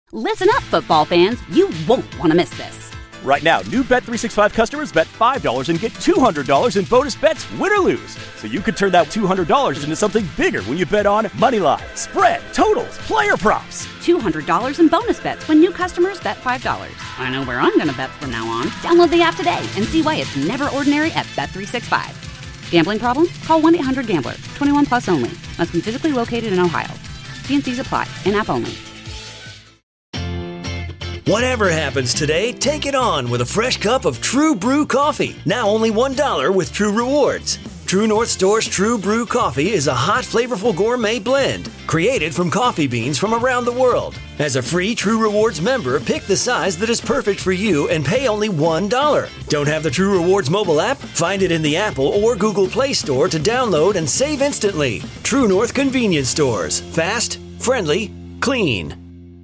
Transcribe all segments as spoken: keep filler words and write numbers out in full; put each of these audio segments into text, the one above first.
Listen up, football fans. You won't want to miss this. Right now, new Bet three sixty-five customers bet five dollars and get two hundred dollars in bonus bets, win or lose. So you could turn that two hundred dollars into something bigger when you bet on moneyline, spread, totals, player props. two hundred dollars in bonus bets when new customers bet five dollars. I know where I'm going to bet from now on. Download the app today and see why it's never ordinary at Bet three sixty-five. Gambling problem? Call one eight hundred gambler. twenty-one plus only. Must be physically located in Ohio. T and C's apply. In-app only. Whatever happens today, take it on with a fresh cup of True Brew coffee. Now only one dollar with True Rewards. True North Store's True Brew coffee is a hot, flavorful gourmet blend created from coffee beans from around the world. As a free True Rewards member, pick the size that is perfect for you and pay only one dollar. Don't have the True Rewards mobile app? Find it in the Apple or Google Play Store to download and save instantly. True North Convenience Stores. Fast, friendly, clean.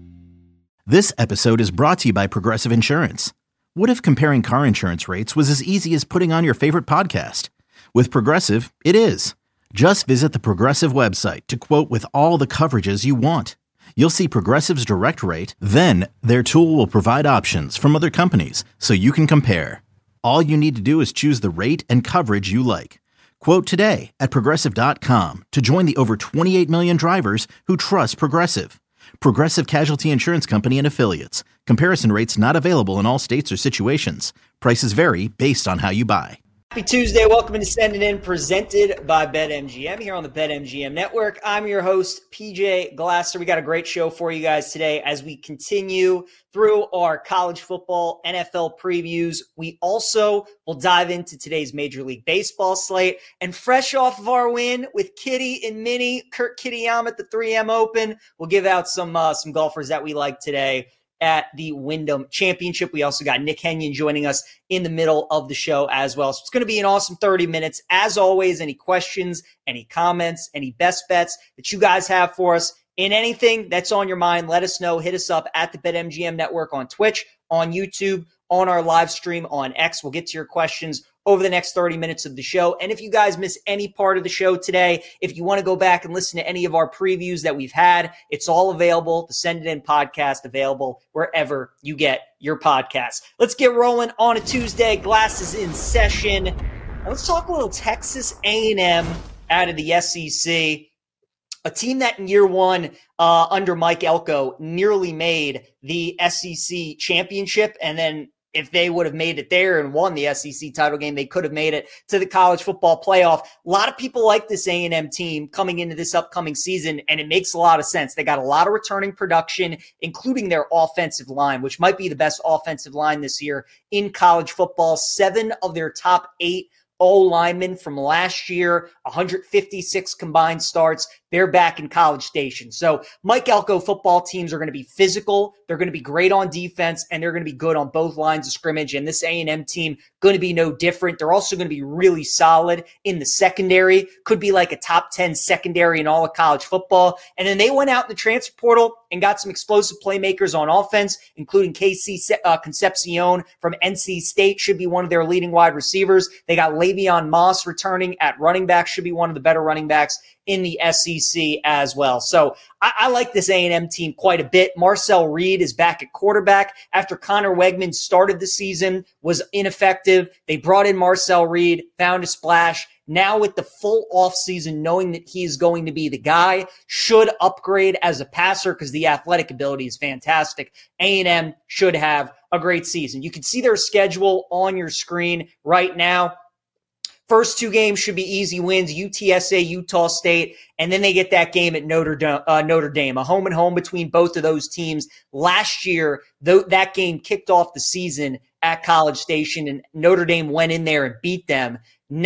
This episode is brought to you by Progressive Insurance. What if comparing car insurance rates was as easy as putting on your favorite podcast? With Progressive, it is. Just visit the Progressive website to quote with all the coverages you want. You'll see Progressive's direct rate, then their tool will provide options from other companies so you can compare. All you need to do is choose the rate and coverage you like. Quote today at Progressive dot com to join the over twenty-eight million drivers who trust Progressive. Progressive Casualty Insurance Company and Affiliates. Comparison rates not available in all states or situations. Prices vary based on how you buy. Happy Tuesday. Welcome to Send It In, presented by BetMGM here on the BetMGM Network. I'm your host, P J Glasser. We got a great show for you guys today as we continue through our college football N F L previews. We also will dive into today's Major League Baseball slate. And fresh off of our win with Kitty and Minnie, Kurt Kitayama at the three M Open, we'll give out some uh, some golfers that we like today at the Wyndham Championship. We also got Nick Henyon joining us in the middle of the show as well. So it's going to be an awesome thirty minutes. As always, any questions, any comments, any best bets that you guys have for us, in anything that's on your mind, let us know. Hit us up at the BetMGM Network on Twitch, on YouTube, on our live stream on X. We'll get to your questions over the next thirty minutes of the show. And if you guys miss any part of the show today, if you want to go back and listen to any of our previews that we've had, it's all available. The Send It In podcast available wherever you get your podcasts. Let's get rolling on a Tuesday. Glasses in session. Now let's talk a little Texas A and M out of the S E C. A team that in year one uh, under Mike Elko nearly made the S E C championship, and then if they would have made it there and won the S E C title game, they could have made it to the college football playoff. A lot of people like this A and M team coming into this upcoming season, and it makes a lot of sense. They got a lot of returning production, including their offensive line, which might be the best offensive line this year in college football. Seven of their top eight O-linemen from last year, one hundred fifty-six combined starts. They're back in College Station. So Mike Elko football teams are going to be physical. They're going to be great on defense, and they're going to be good on both lines of scrimmage. And this A and M team going to be no different. They're also going to be really solid in the secondary. Could be like a top ten secondary in all of college football. And then they went out in the transfer portal and got some explosive playmakers on offense, including K C uh, Concepcion from N C State, should be one of their leading wide receivers. They got Le'Veon Moss returning at running back, should be one of the better running backs in the S E C as well. So I, I like this A and M team quite a bit. Marcel Reed is back at quarterback after Connor Wegman started the season, was ineffective. They brought in Marcel Reed, found a splash. Now with the full offseason, knowing that he is going to be the guy, should upgrade as a passer because the athletic ability is fantastic. A and M should have a great season. You can see their schedule on your screen right now. First two games should be easy wins, U T S A, Utah State, and then they get that game at Notre Dame, uh, Notre Dame, a home and home between both of those teams. Last year, th- that game kicked off the season at College Station, and Notre Dame went in there and beat them.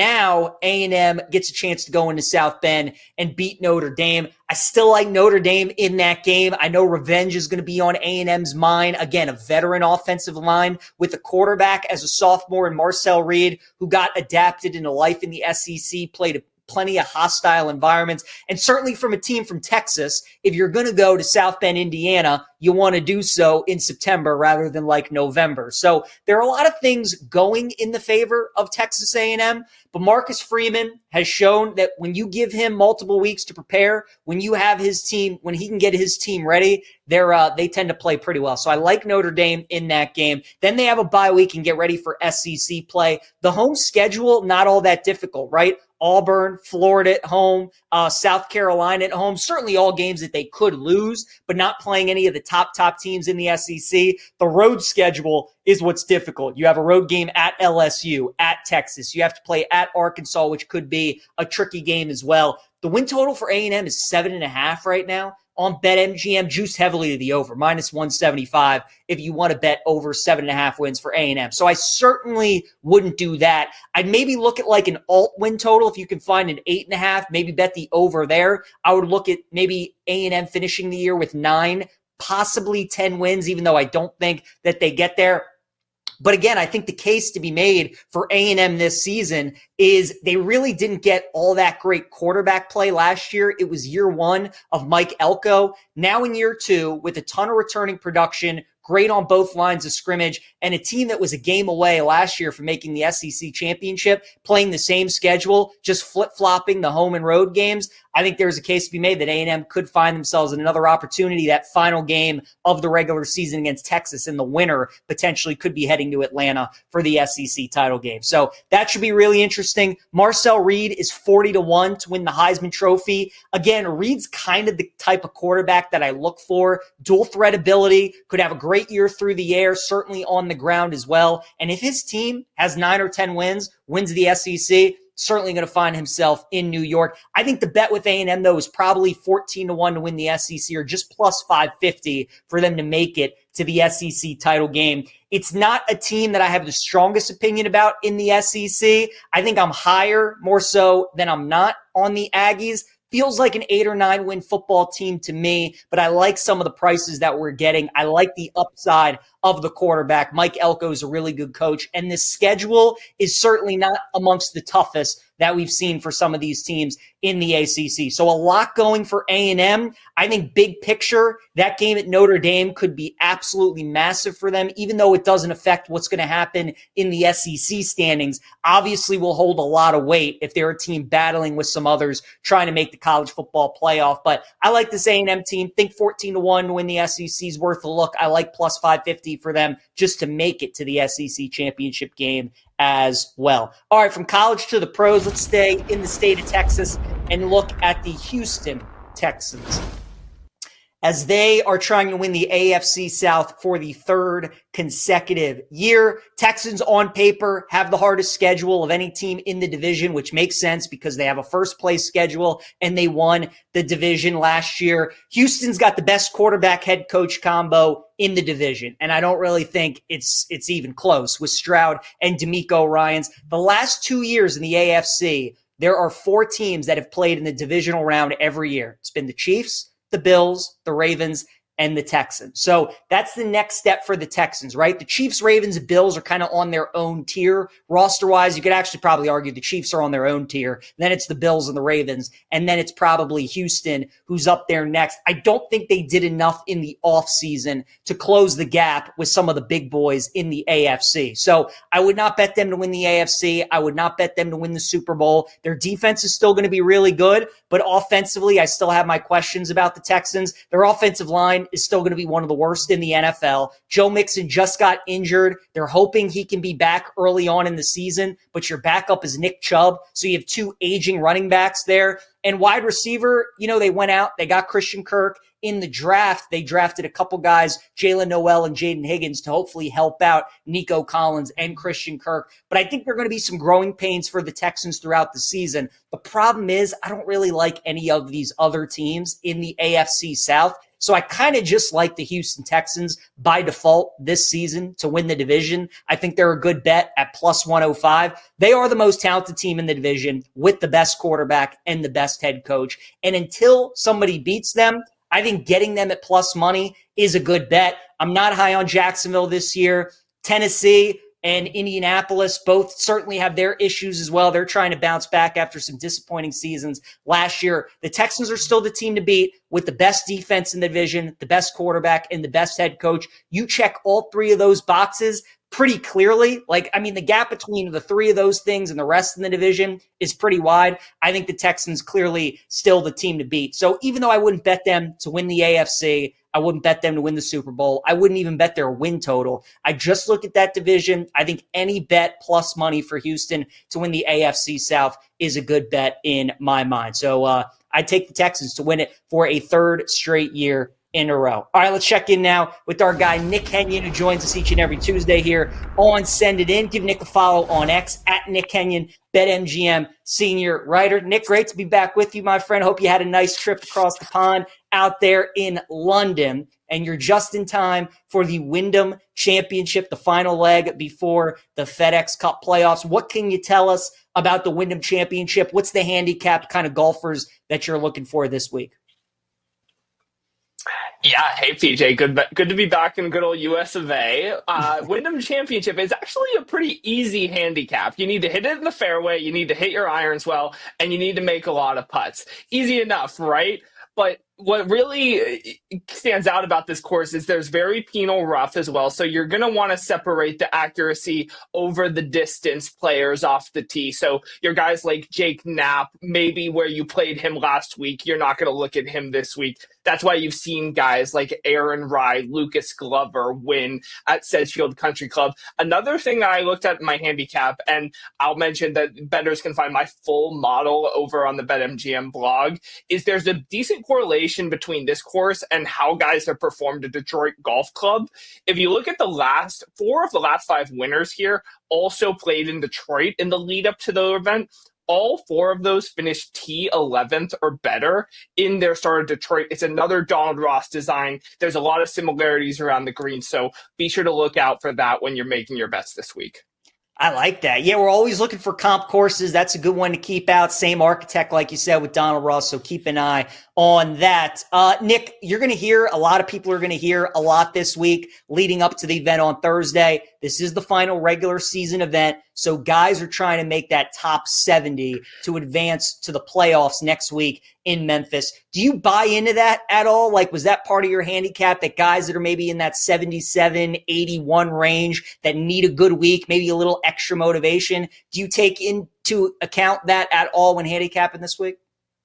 Now A and M gets a chance to go into South Bend and beat Notre Dame. I still like Notre Dame in that game. I know revenge is going to be on A and M's mind. Again, a veteran offensive line with a quarterback as a sophomore in Marcel Reed, who got adapted into life in the S E C, played a plenty of hostile environments. And certainly from a team from Texas, if you're going to go to South Bend, Indiana, you want to do so in September rather than like November. So there are a lot of things going in the favor of Texas A and M, But Marcus Freeman has shown that when you give him multiple weeks to prepare, when you have his team, when he can get his team ready, they're uh, they tend to play pretty well. So I like Notre Dame in that game. Then they have a bye week and get ready for S E C play. The home schedule, not all that difficult, right? Auburn, Florida at home, uh, South Carolina at home, certainly all games that they could lose, but not playing any of the top, top teams in the S E C. The road schedule is what's difficult. You have a road game at L S U, at Texas. You have to play at Arkansas, which could be a tricky game as well. The win total for A and M is seven and a half right now. On BetMGM, juice heavily to the over, minus one seventy-five if you want to bet over seven and a half wins for A and M. So I certainly wouldn't do that. I'd maybe look at like an alt win total if you can find an eight and a half, maybe bet the over there. I would look at maybe A and M finishing the year with nine, possibly ten wins, even though I don't think that they get there. But again, I think the case to be made for A and M this season is they really didn't get all that great quarterback play last year. It was year one of Mike Elko. Now in year two, with a ton of returning production, great on both lines of scrimmage, and a team that was a game away last year from making the S E C championship, playing the same schedule, just flip-flopping the home and road games. I think there's a case to be made that A and M could find themselves in another opportunity. That final game of the regular season against Texas in the winter potentially could be heading to Atlanta for the S E C title game. So that should be really interesting. Marcel Reed is forty to one to win the Heisman Trophy. Again, Reed's kind of the type of quarterback that I look for. Dual threat ability, could have a great year through the air, certainly on the ground as well. And if his team has nine or ten wins, wins the S E C, certainly going to find himself in New York. I think the bet with A and M, though, is probably fourteen to one to win the S E C, or just plus five fifty for them to make it to the S E C title game. It's not a team that I have the strongest opinion about in the S E C. I think I'm higher, more so than I'm not, on the Aggies. Feels like an eight or nine win football team to me, but I like some of the prices that we're getting. I like the upside of the quarterback. Mike Elko is a really good coach, and this schedule is certainly not amongst the toughest that we've seen for some of these teams in the A C C. So a lot going for A and M. I think big picture, that game at Notre Dame could be absolutely massive for them, even though it doesn't affect what's going to happen in the S E C standings. Obviously will hold a lot of weight if they're a team battling with some others trying to make the college football playoff. But I like this A and M team. Think fourteen to one to win the S E C is worth a look. I like plus five fifty for them just to make it to the S E C championship game as well. All right, from college to the pros, let's stay in the state of Texas and look at the Houston Texans, as they are trying to win the A F C South for the third consecutive year. Texans on paper have the hardest schedule of any team in the division, which makes sense because they have a first place schedule and they won the division last year. Houston's got the best quarterback head coach combo in the division, and I don't really think it's it's even close with Stroud and DeMeco Ryans. The last two years in the A F C, there are four teams that have played in the divisional round every year. It's been the Chiefs, the Bills, the Ravens, and the Texans. So that's the next step for the Texans, right? The Chiefs, Ravens, and Bills are kind of on their own tier. Roster-wise, you could actually probably argue the Chiefs are on their own tier. Then it's the Bills and the Ravens. And then it's probably Houston who's up there next. I don't think they did enough in the offseason to close the gap with some of the big boys in the A F C. So I would not bet them to win the A F C. I would not bet them to win the Super Bowl. Their defense is still going to be really good, but offensively, I still have my questions about the Texans. Their offensive line is still going to be one of the worst in the N F L. Joe Mixon just got injured. They're hoping he can be back early on in the season, but your backup is Nick Chubb. So you have two aging running backs there. And wide receiver, you know, they went out, they got Christian Kirk. In the draft, they drafted a couple guys, Jalen Noel and Jaden Higgins, to hopefully help out Nico Collins and Christian Kirk. But I think there are going to be some growing pains for the Texans throughout the season. The problem is I don't really like any of these other teams in the A F C South. So I kind of just like the Houston Texans by default this season to win the division. I think they're a good bet at plus one oh five. They are the most talented team in the division with the best quarterback and the best head coach. And until somebody beats them, I think getting them at plus money is a good bet. I'm not high on Jacksonville this year. Tennessee and Indianapolis both certainly have their issues as well. They're trying to bounce back after some disappointing seasons last year. The Texans are still the team to beat with the best defense in the division, the best quarterback, and the best head coach. You check all three of those boxes, pretty clearly. Like, I mean, the gap between the three of those things and the rest in the division is pretty wide. I think the Texans clearly still the team to beat. So even though I wouldn't bet them to win the A F C, I wouldn't bet them to win the Super Bowl, I wouldn't even bet their win total. I just look at that division. I think any bet plus money for Houston to win the A F C South is a good bet in my mind. So uh, I take the Texans to win it for a third straight year in a row. All right, let's check in now with our guy, Nick Kenyon, who joins us each and every Tuesday here on Send It In. Give Nick a follow on X, at Nick Kenyon, BetMGM senior writer. Nick, great to be back with you, my friend. Hope you had a nice trip across the pond out there in London, and you're just in time for the Wyndham Championship, the final leg before the FedEx Cup playoffs. What can you tell us about the Wyndham Championship? What's the handicapped kind of golfers that you're looking for this week? Yeah, hey P J, good good to be back in good old U S of A. Uh, Wyndham Championship is actually a pretty easy handicap. You need to hit it in the fairway, you need to hit your irons well, and you need to make a lot of putts. Easy enough, right? But what really stands out about this course is there's very penal rough as well. So you're going to want to separate the accuracy over the distance players off the tee. So your guys like Jake Knapp, maybe where you played him last week, you're not going to look at him this week. That's why you've seen guys like Aaron Rai, Lucas Glover win at Sedgefield Country Club. Another thing that I looked at in my handicap, and I'll mention that bettors can find my full model over on the BetMGM blog, is there's a decent correlation between this course and how guys have performed at Detroit Golf Club. If you look at the last four of the last five winners here also played in Detroit in the lead up to the event. All four of those finished T eleventh or better in their start at Detroit. It's another Donald Ross design. There's a lot of similarities around the green, so be sure to look out for that when you're making your bets this week. I like that. Yeah, we're always looking for comp courses. That's a good one to keep out. Same architect, like you said, with Donald Ross, so keep an eye on that. Uh, Nick, you're going to hear, a lot of people are going to hear a lot this week leading up to the event on Thursday. This is the final regular season event, so guys are trying to make that top seventy to advance to the playoffs next week in Memphis. Do you buy into that at all? Like, was that part of your handicap, that guys that are maybe in that seventy-seven, eighty-one range that need a good week, maybe a little extra motivation? Do you take into account that at all when handicapping this week?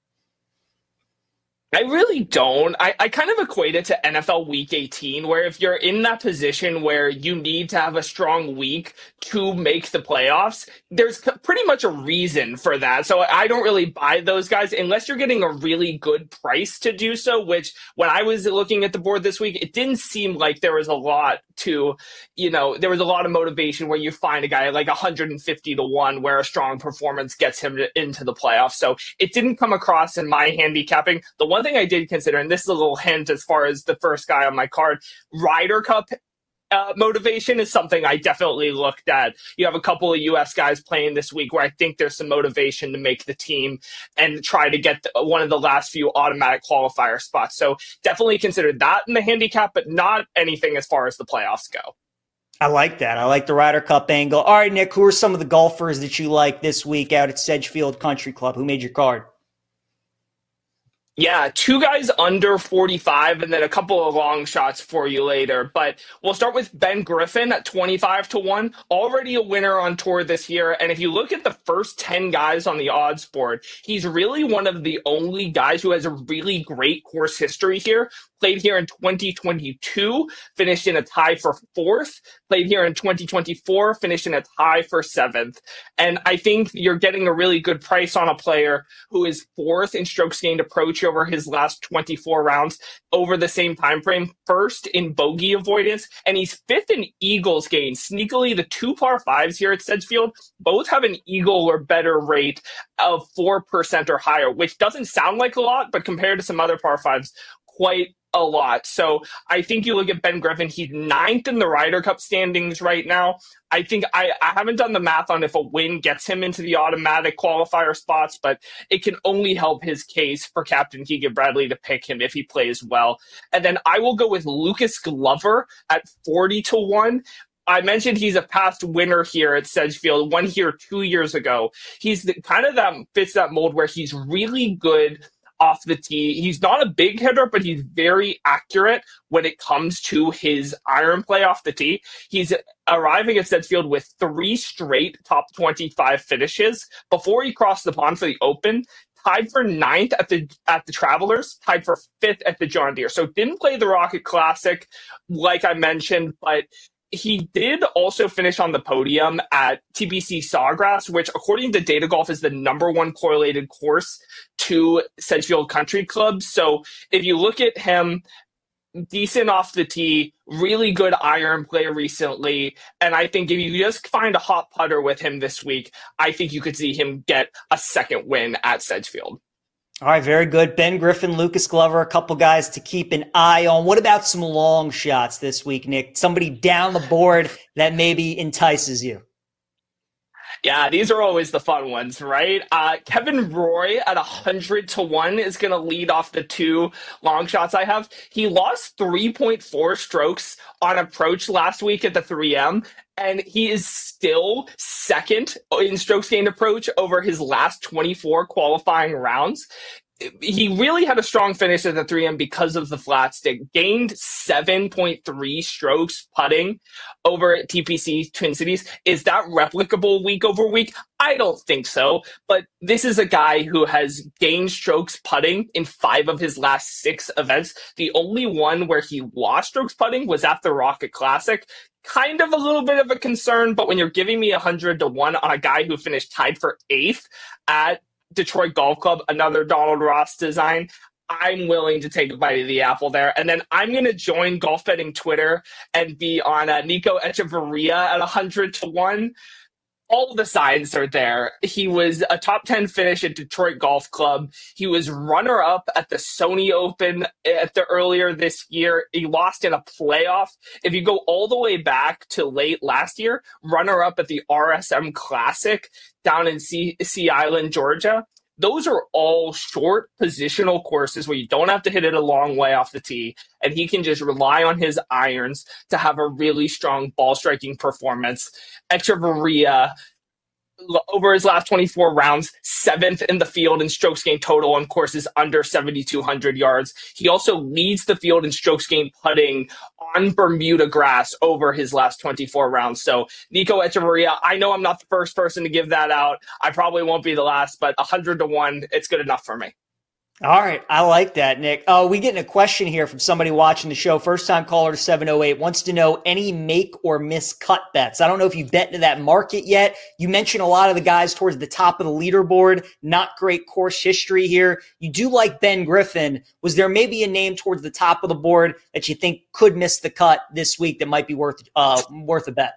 I really don't. I, I kind of equate it to N F L Week eighteen, where if you're in that position where you need to have a strong week to make the playoffs, there's pretty much a reason for that. So I don't really buy those guys unless you're getting a really good price to do so, which when I was looking at the board this week, it didn't seem like there was a lot to, you know, there was a lot of motivation where you find a guy like one hundred fifty to one where a strong performance gets him to, into the playoffs. So it didn't come across in my handicapping. The one thing I did consider, and this is a little hint as far as the first guy on my card, Ryder Cup uh, motivation is something I definitely looked at. You have a couple of U S guys playing this week where I think there's some motivation to make the team and try to get the, one of the last few automatic qualifier spots. So definitely consider that in the handicap, but not anything as far as the playoffs go. I like that. I like the Ryder Cup angle. All right, Nick, who are some of the golfers that you like this week out at Sedgefield Country Club? Who made your card? Yeah, two guys under forty-five and then a couple of long shots for you later. But we'll start with Ben Griffin at twenty-five to one, already a winner on tour this year. And if you look at the first ten guys on the odds board, he's really one of the only guys who has a really great course history here. Played here in twenty twenty-two, finished in a tie for fourth. Played here in twenty twenty-four, finished in a tie for seventh. And I think you're getting a really good price on a player who is fourth in strokes gained approach over his last twenty-four rounds over the same time frame. First in bogey avoidance, and he's fifth in eagles gained. Sneakily, the two par fives here at Sedgefield both have an eagle or better rate of four percent or higher, which doesn't sound like a lot, but compared to some other par fives, quite a lot. So I think you look at Ben Griffin, he's ninth in the Ryder Cup standings right now. I think I, I haven't done the math on if a win gets him into the automatic qualifier spots, but it can only help his case for Captain Keegan Bradley to pick him if he plays well. And then I will go with Lucas Glover at forty to one. I mentioned he's a past winner here at Sedgefield, won here two years ago. He's the, kind of that fits that mold where he's really good off the tee. He's not a big hitter, but he's very accurate when it comes to his iron play off the tee. He's arriving at Sedgefield with three straight top twenty-five finishes before he crossed the pond for the Open. Tied for ninth at the at the Travelers, tied for fifth at the John Deere. So didn't play the Rocket Classic, like I mentioned, but he did also finish on the podium at T P C Sawgrass, which according to Data Golf is the number one correlated course to Sedgefield Country Club. So if you look at him, decent off the tee, really good iron play recently. And I think if you just find a hot putter with him this week, I think you could see him get a second win at Sedgefield. All right, very good. Ben Griffin, Lucas Glover, a couple guys to keep an eye on. What about some long shots this week, Nick? Somebody down the board that maybe entices you? Yeah, these are always the fun ones, right? Uh, Kevin Roy at one hundred to one is going to lead off the two long shots I have. He lost three point four strokes on approach last week at the three M, and he is still second in strokes gained approach over his last twenty-four qualifying rounds. He really had a strong finish at the three M because of the flat stick. Gained seven point three strokes putting over at T P C Twin Cities. Is that replicable week over week? I don't think so. But this is a guy who has gained strokes putting in five of his last six events. The only one where he lost strokes putting was at the Rocket Classic. Kind of a little bit of a concern, but when you're giving me one hundred to one on a guy who finished tied for eighth at Detroit Golf Club, another Donald Ross design, I'm willing to take a bite of the apple there. And then I'm going to join golf betting Twitter and be on uh, Nico Echeverria at one hundred to one. All the signs are there. He was a top ten finish at Detroit Golf Club. He was runner-up at the Sony Open at the earlier this year. He lost in a playoff. If you go all the way back to late last year, runner-up at the R S M Classic down in Sea, Sea Island, Georgia. Those are all short positional courses where you don't have to hit it a long way off the tee, and he can just rely on his irons to have a really strong ball striking performance. Echeverria, over his last twenty-four rounds, seventh in the field in strokes gained total on courses under seventy-two hundred yards. He also leads the field in strokes gained putting on Bermuda grass over his last twenty-four rounds. So Nico Echeverria, I know I'm not the first person to give that out. I probably won't be the last, but one hundred to one, it's good enough for me. All right. I like that, Nick. Uh, we getting a question here from somebody watching the show. First time caller to seven oh eight wants to know any make or miss cut bets. I don't know if you've bet into that market yet. You mentioned a lot of the guys towards the top of the leaderboard. Not great course history here. You do like Ben Griffin. Was there maybe a name towards the top of the board that you think could miss the cut this week that might be worth, uh, worth a bet?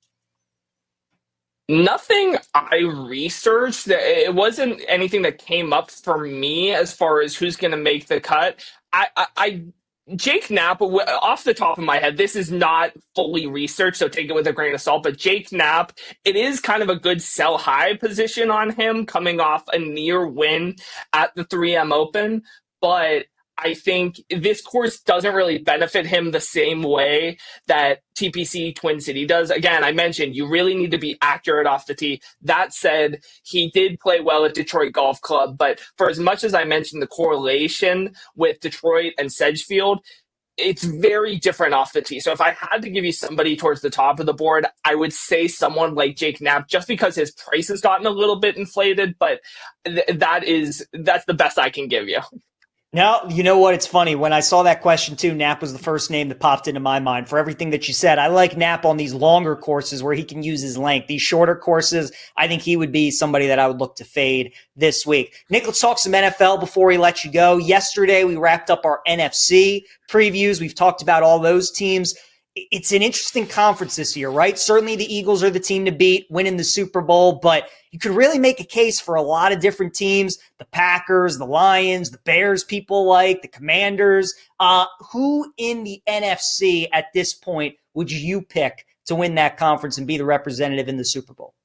Nothing I researched. It wasn't anything that came up for me as far as who's going to make the cut. I, I, I, Jake Knapp, off the top of my head, this is not fully researched, so take it with a grain of salt, but Jake Knapp, it is kind of a good sell high position on him coming off a near win at the three M Open, but I think this course doesn't really benefit him the same way that T P C Twin City does. Again, I mentioned you really need to be accurate off the tee. That said, he did play well at Detroit Golf Club, but for as much as I mentioned the correlation with Detroit and Sedgefield, it's very different off the tee. So if I had to give you somebody towards the top of the board, I would say someone like Jake Knapp, just because his price has gotten a little bit inflated, but th- that is that's the best I can give you. Now, you know what? It's funny. When I saw that question too, Knapp was the first name that popped into my mind for everything that you said. I like Knapp on these longer courses where he can use his length. These shorter courses, I think he would be somebody that I would look to fade this week. Nick, let's talk some N F L before we let you go. Yesterday, we wrapped up our N F C previews. We've talked about all those teams. It's an interesting conference this year, right? Certainly the Eagles are the team to beat, winning the Super Bowl, but you could really make a case for a lot of different teams, the Packers, the Lions, the Bears people like, the Commanders. Uh, who in the N F C at this point would you pick to win that conference and be the representative in the Super Bowl?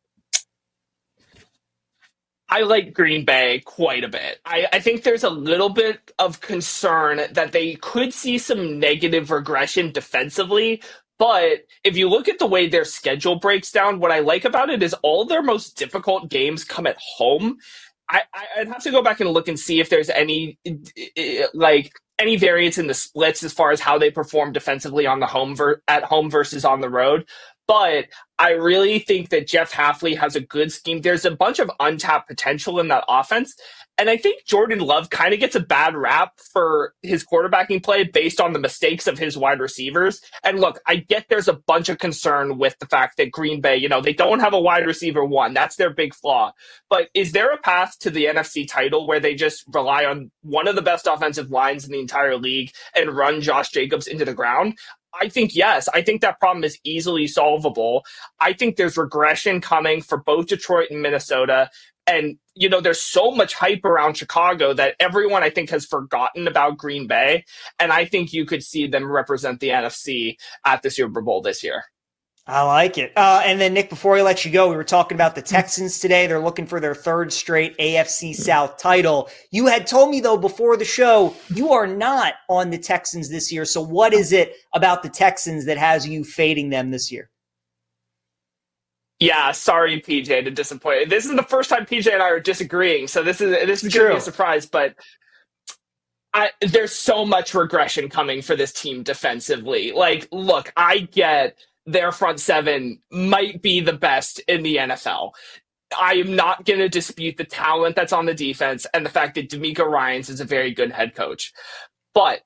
I like Green Bay quite a bit. I, I think there's a little bit of concern that they could see some negative regression defensively. But if you look at the way their schedule breaks down, what I like about it is all their most difficult games come at home. I, I'd have to go back and look and see if there's any like any variance in the splits as far as how they perform defensively on the home ver- at home versus on the road. But I really think that Jeff Hafley has a good scheme. There's a bunch of untapped potential in that offense. And I think Jordan Love kind of gets a bad rap for his quarterbacking play based on the mistakes of his wide receivers. And look, I get there's a bunch of concern with the fact that Green Bay, you know, they don't have a wide receiver one. That's their big flaw. But is there a path to the N F C title where they just rely on one of the best offensive lines in the entire league and run Josh Jacobs into the ground? I think yes. I think that problem is easily solvable. I think there's regression coming for both Detroit and Minnesota. And, you know, there's so much hype around Chicago that everyone, I think, has forgotten about Green Bay. And I think you could see them represent the N F C at the Super Bowl this year. I like it. Uh, and then, Nick, before we let you go, we were talking about the Texans today. They're looking for their third straight A F C South title. You had told me, though, before the show, you are not on the Texans this year. So what is it about the Texans that has you fading them this year? Yeah, sorry, P J, to disappoint you. This is the first time P J and I are disagreeing, so this is this is going to be a surprise. But I, there's so much regression coming for this team defensively. Like, look, I get their front seven might be the best in the N F L. I am not going to dispute the talent that's on the defense and the fact that DeMeco Ryans is a very good head coach. But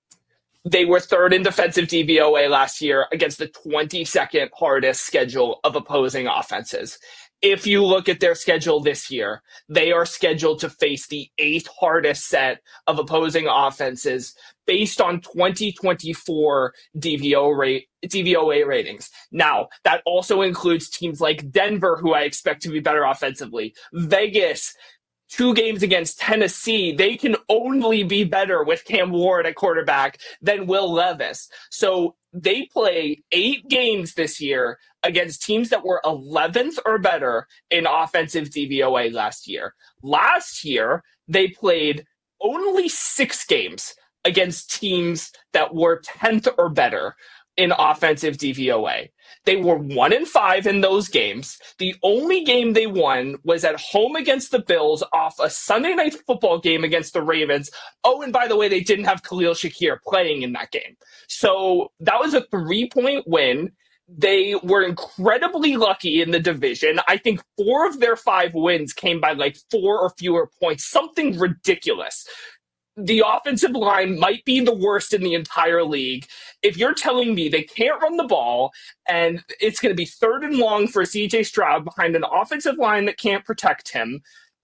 they were third in defensive D V O A last year against the twenty-second hardest schedule of opposing offenses. If you look at their schedule this year, they are scheduled to face the eighth hardest set of opposing offenses based on twenty twenty-four D V O rate, D V O A ratings. Now, that also includes teams like Denver, who I expect to be better offensively, Vegas, two games against Tennessee. They can only be better with Cam Ward at quarterback than Will Levis. So they play eight games this year against teams that were eleventh or better in offensive D V O A last year. Last year, they played only six games against teams that were tenth or better in offensive D V O A. They were one and five in those games. The only game they won was at home against the Bills off a Sunday night football game against the Ravens. Oh, and by the way, they didn't have Khalil Shakir playing in that game. So that was a three-point win. They were incredibly lucky in the division. I think four of their five wins came by like four or fewer points, something ridiculous. The offensive line might be the worst in the entire league. If you're telling me they can't run the ball and it's going to be third and long for C J Stroud behind an offensive line that can't protect him,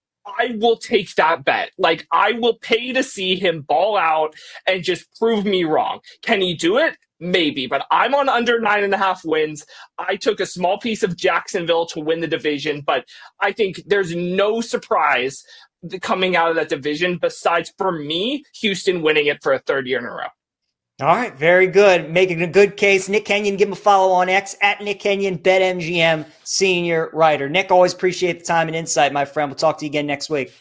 I will take that bet. Like, I will pay to see him ball out and just prove me wrong. Can he do it? Maybe, but I'm on under nine and a half wins. I took a small piece of Jacksonville to win the division, but I think there's no surprise coming out of that division besides, for me, Houston winning it for a third year in a row. All right, very good. Making a good case. Nick Kenyon, give him a follow on X, at Nick Kenyon, BetMGM senior writer. Nick, always appreciate the time and insight, my friend. We'll talk to you again next week.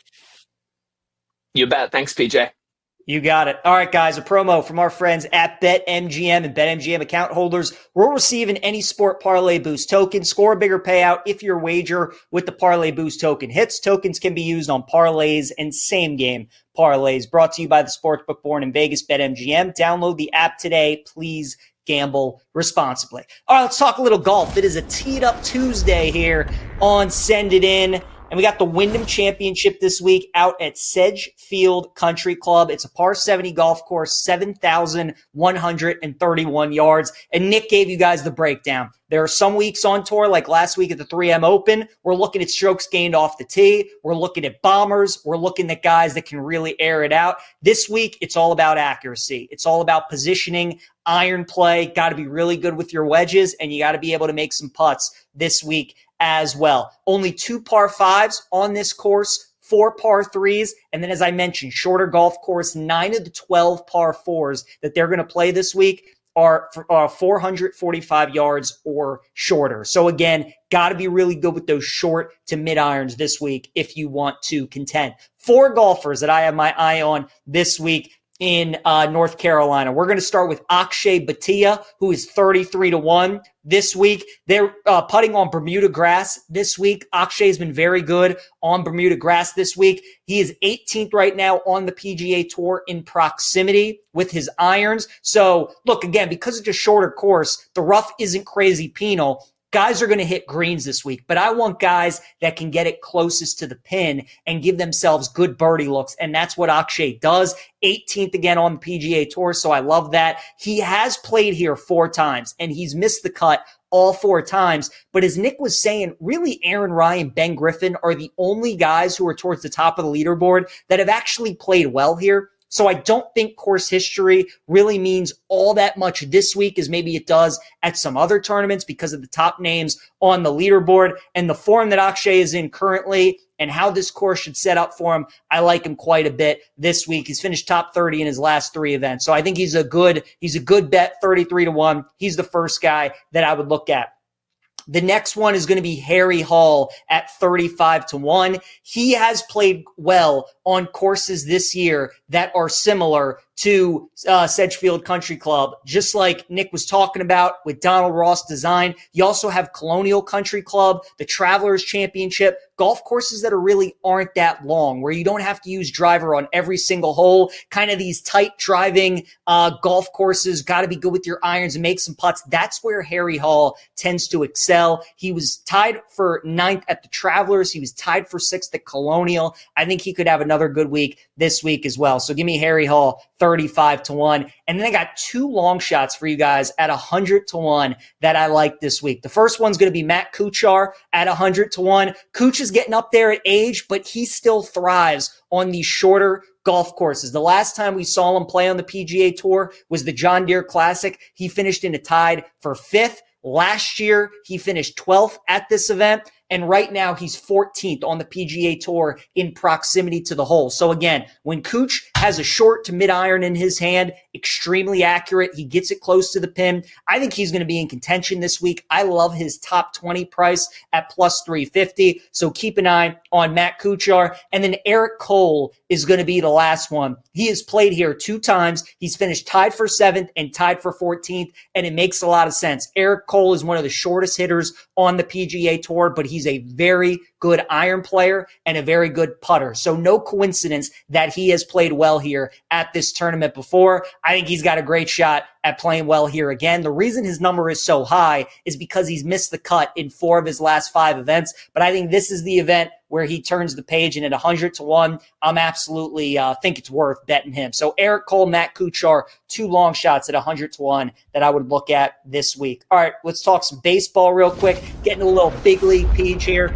You bet. Thanks, P J. You got it. All right, guys, a promo from our friends at BetMGM and BetMGM account holders. We're receiving any sport parlay boost token. Score a bigger payout if your wager with the parlay boost token hits. Tokens can be used on parlays and same game parlays. Brought to you by the sportsbook born in Vegas, BetMGM. Download the app today. Please gamble responsibly. All right, let's talk a little golf. It is a teed up Tuesday here on Send It In. And we got the Wyndham Championship this week out at Sedgefield Country Club. It's a par seventy golf course, seven thousand one hundred thirty-one yards. And Nick gave you guys the breakdown. There are some weeks on tour, like last week at the three M Open, we're looking at strokes gained off the tee. We're looking at bombers. We're looking at guys that can really air it out. This week, it's all about accuracy. It's all about positioning, iron play. Got to be really good with your wedges, and you got to be able to make some putts this week as well. Only two par fives on this course, four par threes, and then as I mentioned, shorter golf course, nine of the twelve par fours that they're going to play this week are uh, four hundred forty-five yards or shorter. So again, got to be really good with those short to mid irons this week if you want to contend. Four golfers that I have my eye on this week in uh, North Carolina. We're going to start with Akshay Bhatia, who is thirty-three to one this week. They're uh, putting on Bermuda grass this week. Akshay has been very good on Bermuda grass this week. He is eighteenth right now on the P G A Tour in proximity with his irons. So look, again, because it's a shorter course, the rough isn't crazy penal. Guys are going to hit greens this week, but I want guys that can get it closest to the pin and give themselves good birdie looks, and that's what Akshay does. eighteenth again on the P G A Tour, so I love that. He has played here four times, and he's missed the cut all four times. But as Nick was saying, really Aaron Rai, Ben Griffin are the only guys who are towards the top of the leaderboard that have actually played well here. So I don't think course history really means all that much this week as maybe it does at some other tournaments because of the top names on the leaderboard and the form that Akshay is in currently and how this course should set up for him. I like him quite a bit this week. He's finished top thirty in his last three events. So I think he's a good, he's a good bet, thirty-three to one. He's the first guy that I would look at. The next one is going to be Harry Hall at thirty-five to one. He has played well on courses this year that are similar to uh, Sedgefield Country Club, just like Nick was talking about with Donald Ross Design. You also have Colonial Country Club, the Travelers Championship, golf courses that are really aren't that long, where you don't have to use driver on every single hole, kind of these tight driving uh, golf courses, got to be good with your irons and make some putts. That's where Harry Hall tends to excel. He was tied for ninth at the Travelers. He was tied for sixth at Colonial. I think he could have another good week this week as well. So give me Harry Hall, thirty-five to one. And then I got two long shots for you guys at one hundred to one that I like this week. The first one's going to be Matt Kuchar at one hundred to one. Kuch is getting up there at age, but he still thrives on these shorter golf courses. The last time we saw him play on the P G A Tour was the John Deere Classic. He finished in a tied for fifth. Last year, he finished twelfth at this event. And right now, he's fourteenth on the P G A Tour in proximity to the hole. So again, when Cooch has a short to mid iron in his hand, extremely accurate, he gets it close to the pin. I think he's going to be in contention this week. I love his top twenty price at plus three fifty. So keep an eye on Matt Kuchar. And then Eric Cole is going to be the last one. He has played here two times. He's finished tied for seventh and tied for fourteenth. And it makes a lot of sense. Eric Cole is one of the shortest hitters on the P G A Tour, but he's a very good iron player and a very good putter. So no coincidence that he has played well here at this tournament before. I think he's got a great shot at playing well here again. The reason his number is so high is because he's missed the cut in four of his last five events. But I think this is the event where he turns the page, and at one hundred to one, I'm absolutely uh, think it's worth betting him. So Eric Cole, Matt Kuchar, two long shots at one hundred to one that I would look at this week. All right, let's talk some baseball real quick. Getting a little big league page here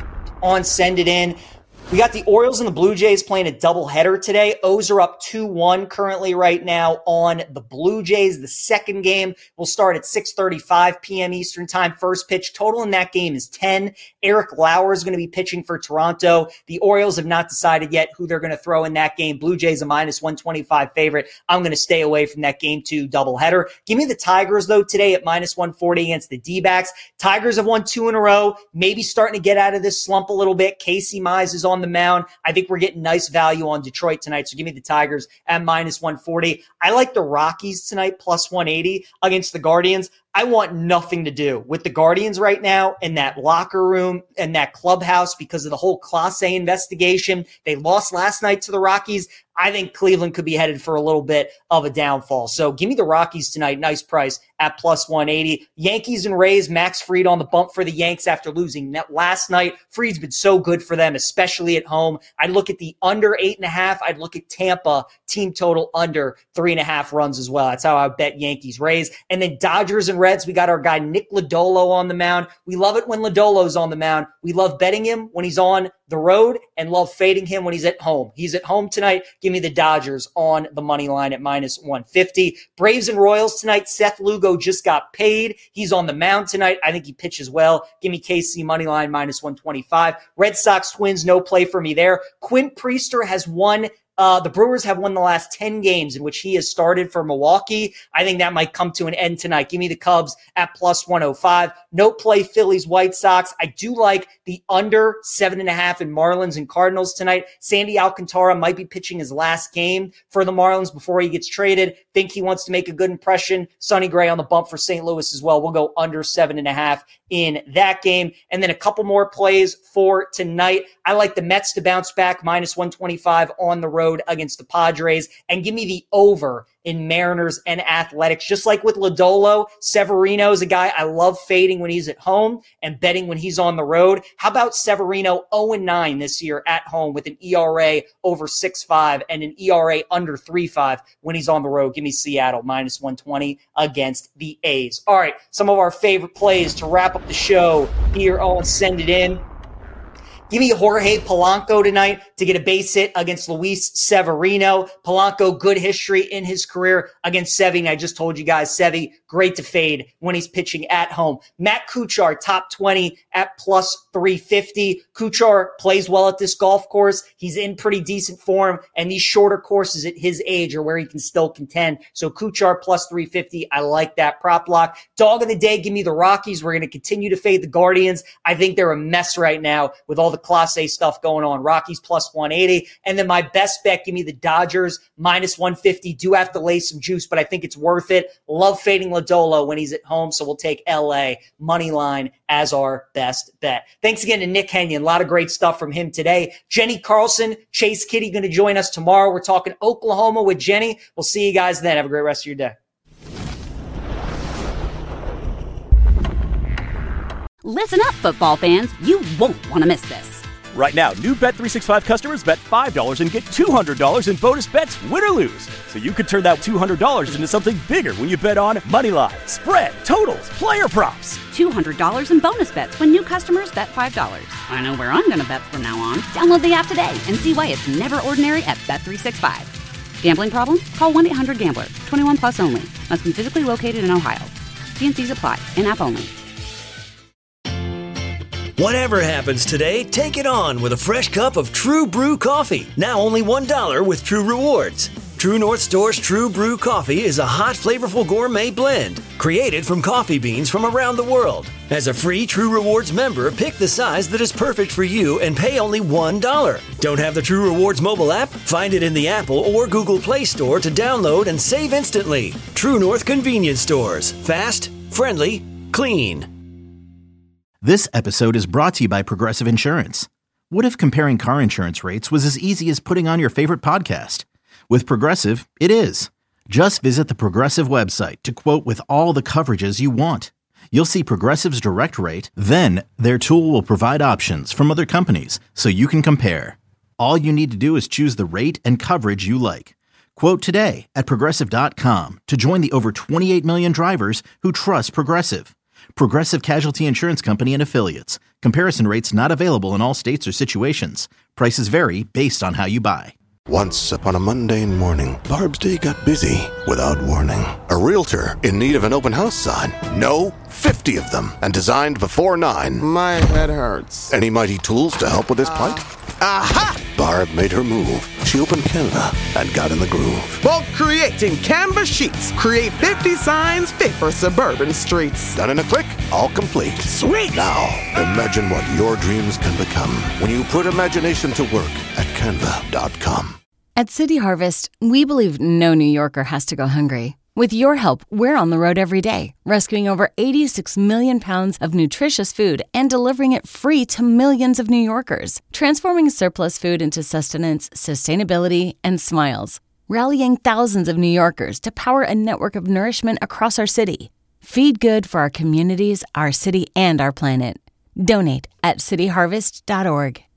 on Send It In. We got the Orioles and the Blue Jays playing a doubleheader today. O's are up two one currently right now on the Blue Jays. The second game will start at six thirty-five p.m. Eastern time. First pitch total in that game is ten. Eric Lauer is going to be pitching for Toronto. The Orioles have not decided yet who they're going to throw in that game. Blue Jays a minus one twenty-five favorite. I'm going to stay away from that game two doubleheader. Give me the Tigers, though, today at minus one forty against the D-backs. Tigers have won two in a row, maybe starting to get out of this slump a little bit. Casey Mize is on the mound. I think we're getting nice value on Detroit tonight, so give me the Tigers at minus one forty. I like the Rockies tonight, plus one eighty against the Guardians. I want nothing to do with the Guardians right now in that locker room and that clubhouse because of the whole Class A investigation. They lost last night to the Rockies. I think Cleveland could be headed for a little bit of a downfall. So give me the Rockies tonight. Nice price at plus one eighty. Yankees and Rays, Max Fried on the bump for the Yanks after losing net last night. Fried's been so good for them, especially at home. I'd look at the under eight and a half. I'd look at Tampa team total under three and a half runs as well. That's how I bet Yankees, Rays. And then Dodgers and Reds, we got our guy Nick Lodolo on the mound. We love it when Lodolo's on the mound. We love betting him when he's on the road and love fading him when he's at home. He's at home tonight. Give me the Dodgers on the money line at minus one fifty. Braves and Royals tonight. Seth Lugo just got paid. He's on the mound tonight. I think he pitches well. Give me K C money line minus one twenty-five. Red Sox Twins, no play for me there. Quinn Priester has one Uh, the Brewers have won the last ten games in which he has started for Milwaukee. I think that might come to an end tonight. Give me the Cubs at plus one oh five. No play Phillies, White Sox. I do like the under seven and a half in Marlins and Cardinals tonight. Sandy Alcantara might be pitching his last game for the Marlins before he gets traded. Think he wants to make a good impression. Sonny Gray on the bump for Saint Louis as well. We'll go under seven and a half in that game. And then a couple more plays for tonight. I like the Mets to bounce back, minus one twenty-five on the road against the Padres. And give me the over in Mariners and Athletics. Just like with Lodolo, Severino is a guy I love fading when he's at home and betting when he's on the road. How about Severino oh and nine this year at home with an E R A over six point five and an E R A under three point five when he's on the road? Give me Seattle minus one twenty against the A's. All right, some of our favorite plays to wrap up the show here on Send It In. Give me Jorge Polanco tonight to get a base hit against Luis Severino. Polanco, good history in his career against Sevy. And I just told you guys, Sevy, great to fade when he's pitching at home. Matt Kuchar, top twenty at plus three fifty. Kuchar plays well at this golf course. He's in pretty decent form, and these shorter courses at his age are where he can still contend. So Kuchar plus three fifty, I like that prop block. Dog of the day, give me the Rockies. We're going to continue to fade the Guardians. I think they're a mess right now with all the Class A stuff going on. Rockies plus one eighty. And then my best bet, give me the Dodgers minus one fifty. Do have to lay some juice, but I think it's worth it. Love fading Lodolo when he's at home, so we'll take L A money line as our best bet. Thanks again to Nick Henyon. A lot of great stuff from him today. Jenny Carlson, Chase Kitty going to join us tomorrow. We're talking Oklahoma with Jenny. We'll see you guys then. Have a great rest of your day. Listen up, football fans. You won't want to miss this. Right now, new Bet three sixty-five customers bet five dollars and get two hundred dollars in bonus bets, win or lose. So you could turn that two hundred dollars into something bigger when you bet on Moneyline, spread, totals, player props. two hundred dollars in bonus bets when new customers bet five dollars. I know where I'm going to bet from now on. Download the app today and see why it's never ordinary at Bet three sixty-five. Gambling problem? Call one eight hundred gambler. twenty-one plus only. Must be physically located in Ohio. T and C's apply. In-app only. Whatever happens today, take it on with a fresh cup of True Brew coffee. Now only one dollar with True Rewards. True North Store's True Brew coffee is a hot, flavorful gourmet blend created from coffee beans from around the world. As a free True Rewards member, pick the size that is perfect for you and pay only one dollar. Don't have the True Rewards mobile app? Find it in the Apple or Google Play Store to download and save instantly. True North Convenience Stores. Fast, friendly, clean. This episode is brought to you by Progressive Insurance. What if comparing car insurance rates was as easy as putting on your favorite podcast? With Progressive, it is. Just visit the Progressive website to quote with all the coverages you want. You'll see Progressive's direct rate, then their tool will provide options from other companies so you can compare. All you need to do is choose the rate and coverage you like. Quote today at Progressive dot com to join the over twenty-eight million drivers who trust Progressive. Progressive Casualty Insurance Company and Affiliates. Comparison rates not available in all states or situations. Prices vary based on how you buy. Once upon a mundane morning, Barb's day got busy without warning. A realtor in need of an open house sign. No, fifty of them, and designed before nine. My head hurts. Any mighty tools to help with this plight? Aha! Barb made her move. She opened Canva and got in the groove. Bulk creating Canva sheets. Create fifty signs fit for suburban streets. Done in a click, all complete. Sweet! Now, imagine what your dreams can become when you put imagination to work at canva dot com. At City Harvest, we believe no New Yorker has to go hungry. With your help, we're on the road every day, rescuing over eighty-six million pounds of nutritious food and delivering it free to millions of New Yorkers, transforming surplus food into sustenance, sustainability, and smiles, rallying thousands of New Yorkers to power a network of nourishment across our city. Feed good for our communities, our city, and our planet. Donate at city harvest dot org.